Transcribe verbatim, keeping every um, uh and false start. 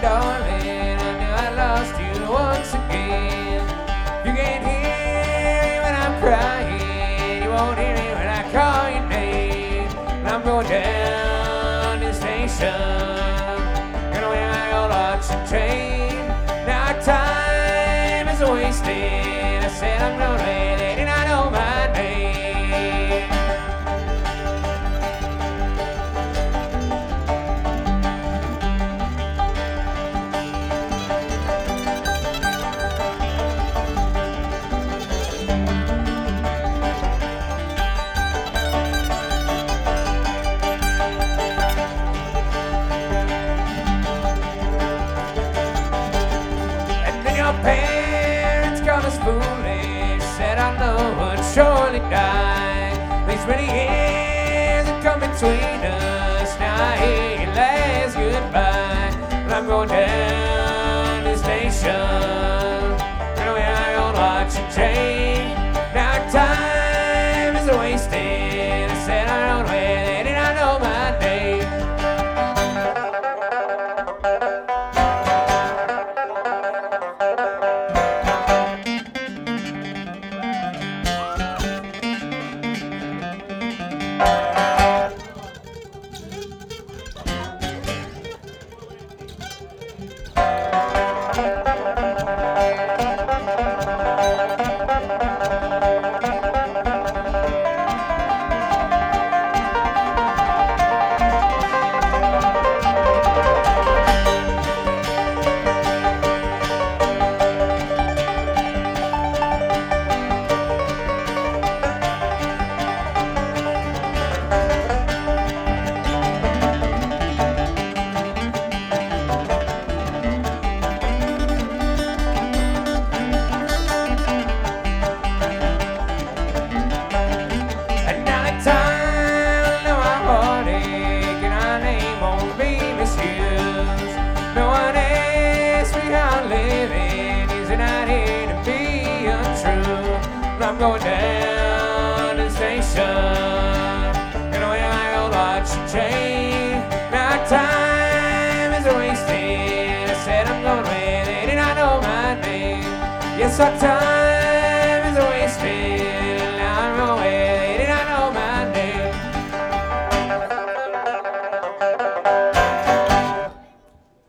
darling, I knew I lost you once again. You can't hear me when I'm crying, you won't hear me when I call your name. And I'm going down to the station, gonna wear my old watch and chain. Now time is wasted, I said I'm gonna wait, and I know my name. Parents called us foolish, said our love would surely die. These many years have come between us, now I hear your last goodbye. And I'm going down to the station, gonna wear my old watch and chain. Now time is wasted, I said I don't wait, and I know my name. No one asks me how I'm living, is it not here to be untrue? But I'm going down to the station, gonna wear my old watch and chain. Now time is wasted, I said I'm going with it, and I know my name. Yes, our time is wasted.